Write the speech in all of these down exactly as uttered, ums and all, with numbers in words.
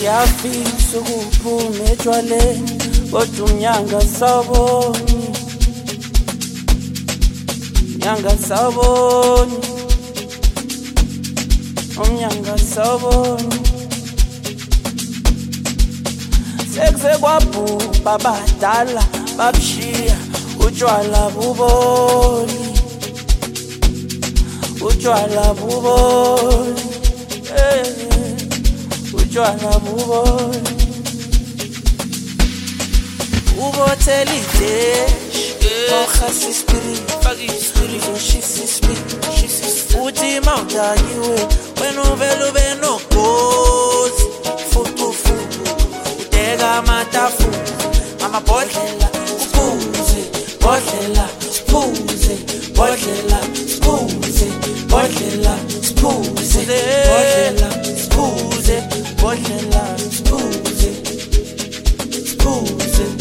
Siyafisa ukuphuma etshwaleni kodwa umnyanga sawuboni, umnyanga sawuboni, umnyanga sawuboni. Sekuze kwabhubha abadala babushiya utshwala buboli, utshwala buboli, eh, utshwala buboli. Ubothela ideshi okhasa ispirit, faka ispirit ushisa ispirit, uthi mawudakiwe wena uvela ube nogozi, futu futu udeka amatafu amabhodlela siphuze, bodlela siphuze, bodlela siphuze, bodlela siphuze, bodlela siphuze, bodlela siphuze, siphuze.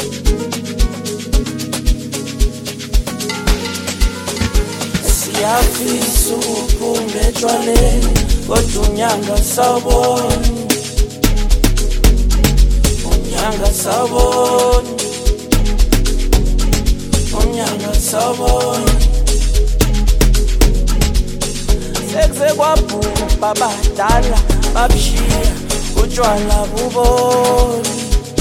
Siyafisa ukuphuma etshwaleni kodwa umnyanga sawuboni, umnyanga sawuboni, umnyanga sawuboni. Sekuze kwabhubha abadala babushiya utshwala buboli,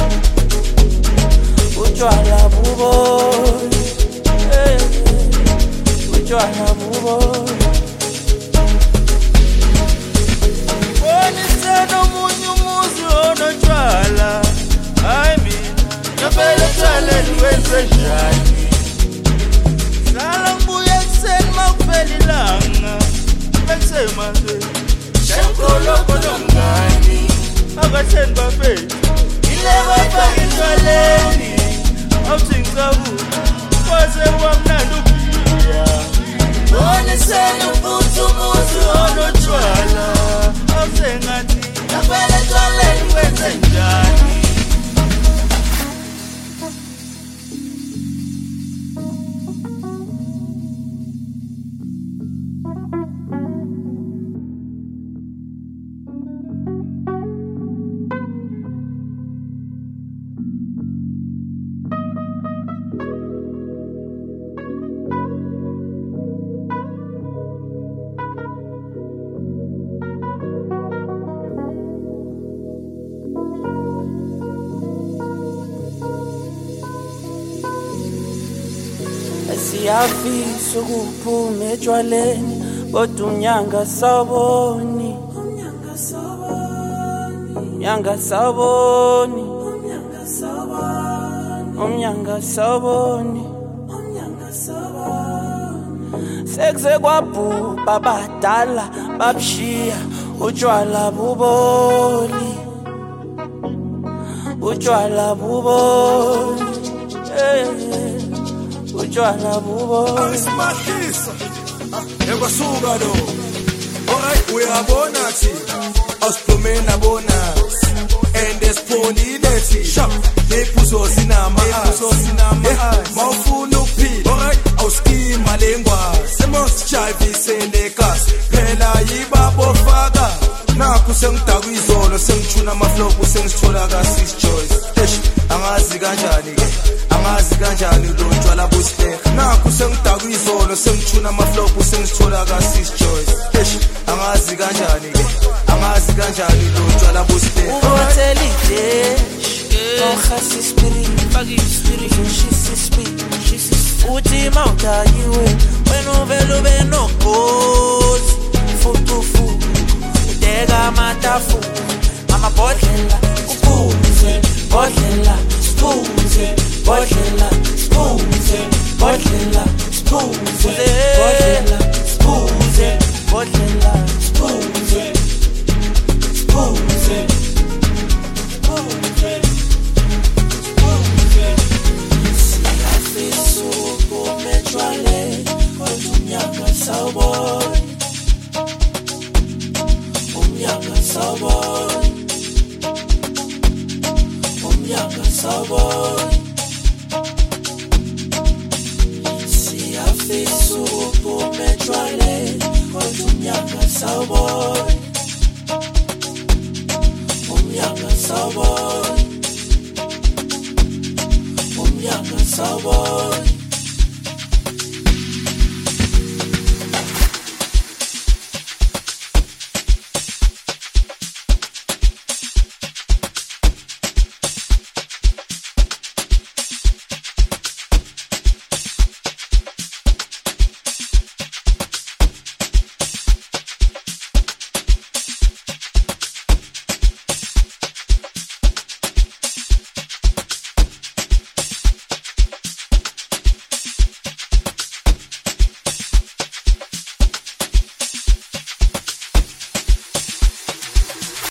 utshwala buboli, eh, utshwala buboli. Bonisana omunye umuzi onotshwala, hayi mina ngempela etshwaleni wenze njani? Hlala ngibuye ekuseni makuphela ilanga, bekusemazweni shemkoloko nomngani akahleni bafethu ile bafake etshwaleni, awuthi ngicabuka kwase kwamnandi ubhiya. Bonisana futhi umuzi onotshwala, awusengathi ngempela etshwaleni wenze njani? Siyafisa ukuphuma etshwaleni kodwa umnyanga sawuboni, umnyanga sawuboni, umnyanga sawuboni, umnyanga sawuboni, umnyanga sawuboni, umnyanga sawuboni. Sekuze kwabhubha abadala babushiya utshwala buboli, utshwala buboli, eh, utshwala buboli. Asimatisa ekwasuka lo, alright uyabona thi asiphumena bonus and esipholile thi shap nephuzo sinama iphuzo sinama mawufuna ukuphila, alright awuskima lengwazi semosijayisele gas phela yibabo faka nakho sengidakwa izolo sengithuna amaflow sengithola ka six choice eish angazi kanjani ke angazi kanjani lo ntshwala busibeka nakho sengidakwa izolo sengithuna amaflow sengithola ka six choice eish angazi kanjani ke angazi kanjani lo ntshwala busibeka. Ubothela ideshi okhasa ispirit, faka ispirit ushisa ispirit, uthi mawudakiwe wena uvela ube nogozi, futu futu udeka amatafu amabhodlela siphuze, bodlela siphuze, bodlela siphuze, bodlela siphuze, bodlela siphuze, bodlela siphuze, siphuze, siphuze, siphuze. Siyafisa ukuphuma etshwaleni kodwa umnyanga sawuboni, umnyanga sawuboni, umnyanga sawuboni. Siyafisa ukuphuma etshwaleni kodwa umnyanga sawuboni, umnyanga sawubona umnyaka sawubona